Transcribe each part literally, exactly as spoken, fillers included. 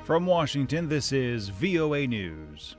From Washington, this is V O A News.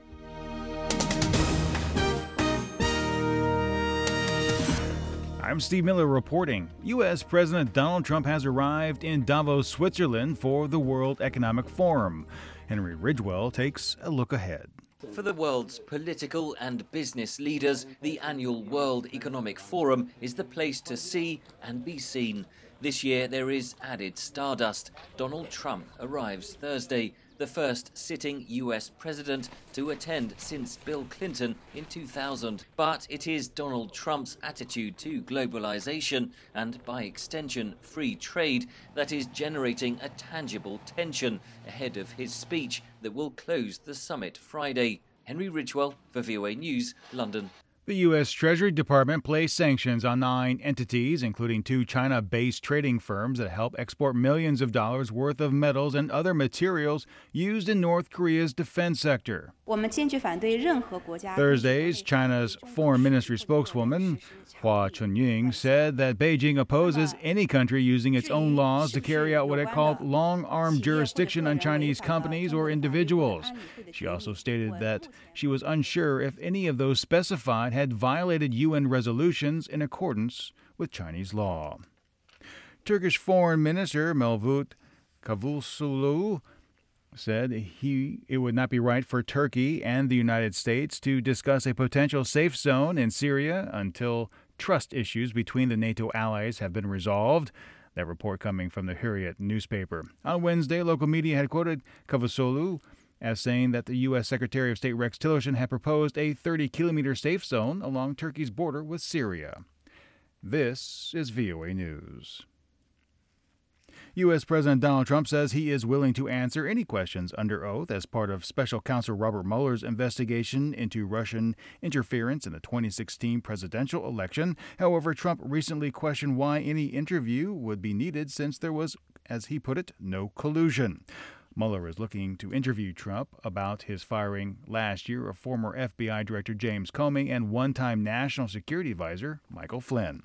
I'm Steve Miller reporting. U S. President Donald Trump has arrived in Davos, Switzerland for the World Economic Forum. Henry Ridgwell takes a look ahead. For the world's political and business leaders, the annual World Economic Forum is the place to see and be seen. This year there is added stardust. Donald Trump arrives Thursday, the first sitting U S president to attend since Bill Clinton in two thousand. But it is Donald Trump's attitude to globalization and, by extension, free trade that is generating a tangible tension ahead of his speech that will close the summit Friday. Henry Ridgwell for V O A News, London. The U S. Treasury Department placed sanctions on nine entities, including two China-based trading firms that help export millions of dollars worth of metals and other materials used in North Korea's defense sector. Thursday's China's Foreign Ministry spokeswoman, Hua Chunying, said that Beijing opposes any country using its own laws to carry out what it called long-arm jurisdiction on Chinese companies or individuals. She also stated that she was unsure if any of those specified had violated U N resolutions in accordance with Chinese law. Turkish Foreign Minister Mevlut Cavusoglu said he it would not be right for Turkey and the United States to discuss a potential safe zone in Syria until trust issues between the NATO allies have been resolved. That report coming from the Hurriyet newspaper. On Wednesday, local media had quoted Cavusoglu as saying that the U S. Secretary of State Rex Tillerson had proposed a thirty-kilometer safe zone along Turkey's border with Syria. This is V O A News. U S. President Donald Trump says he is willing to answer any questions under oath as part of Special Counsel Robert Mueller's investigation into Russian interference in the twenty sixteen presidential election. However, Trump recently questioned why any interview would be needed since there was, as he put it, no collusion. Mueller is looking to interview Trump about his firing last year of former F B I Director James Comey and one-time National Security Advisor Michael Flynn.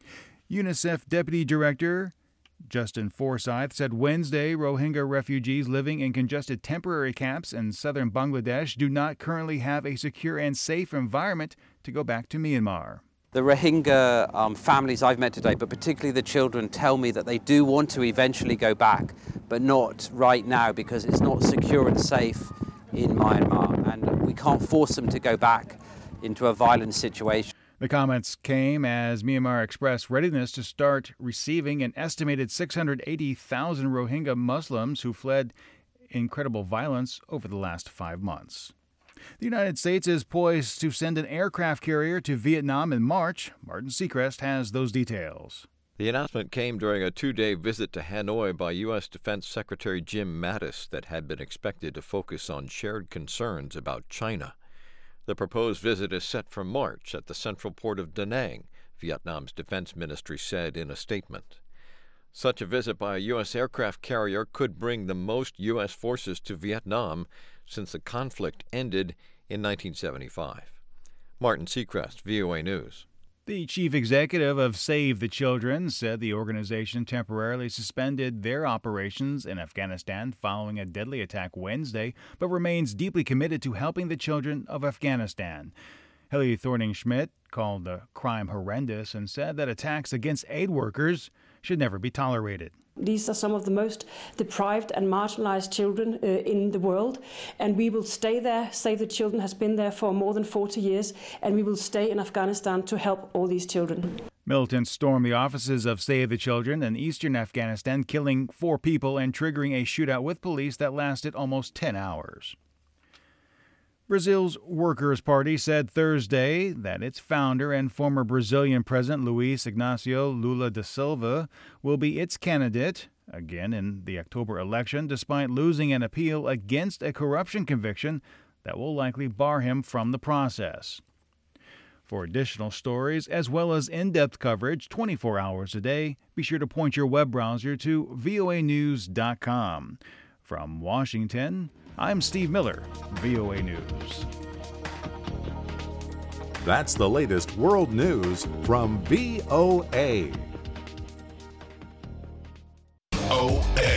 UNICEF Deputy Director Justin Forsyth said Wednesday Rohingya refugees living in congested temporary camps in southern Bangladesh do not currently have a secure and safe environment to go back to Myanmar. The Rohingya um, families I've met today, but particularly the children, tell me that they do want to eventually go back, but not right now because it's not secure and safe in Myanmar, and we can't force them to go back into a violent situation. The comments came as Myanmar expressed readiness to start receiving an estimated six hundred eighty thousand Rohingya Muslims who fled incredible violence over the last five months. The United States is poised to send an aircraft carrier to Vietnam in March. Martin Seacrest has those details. The announcement came during a two-day visit to Hanoi by U S. Defense Secretary Jim Mattis that had been expected to focus on shared concerns about China. The proposed visit is set for March at the central port of Da Nang, Vietnam's defense ministry said in a statement. Such a visit by a U S aircraft carrier could bring the most U S forces to Vietnam since the conflict ended in nineteen seventy-five. Martin Seacrest, V O A News. The chief executive of Save the Children said the organization temporarily suspended their operations in Afghanistan following a deadly attack Wednesday, but remains deeply committed to helping the children of Afghanistan. Hilly Thorning-Schmidt called the crime horrendous and said that attacks against aid workers should never be tolerated. These are some of the most deprived and marginalized children uh, in the world, and we will stay there. Save the Children has been there for more than forty years, and we will stay in Afghanistan to help all these children. Militants stormed the offices of Save the Children in eastern Afghanistan, killing four people and triggering a shootout with police that lasted almost ten hours. Brazil's Workers' Party said Thursday that its founder and former Brazilian President Luiz Inácio Lula da Silva will be its candidate again in the October election, despite losing an appeal against a corruption conviction that will likely bar him from the process. For additional stories, as well as in-depth coverage twenty-four hours a day, be sure to point your web browser to V O A news dot com. From Washington, I'm Steve Miller, V O A News. That's the latest world news from V O A.